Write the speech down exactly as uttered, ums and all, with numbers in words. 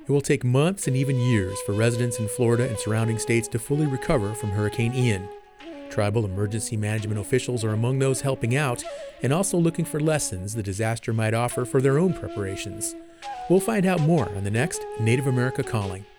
It will take months and even years for residents in Florida and surrounding states to fully recover from Hurricane Ian. Tribal emergency management officials are among those helping out and also looking for lessons the disaster might offer for their own preparations. We'll find out more on the next Native America Calling.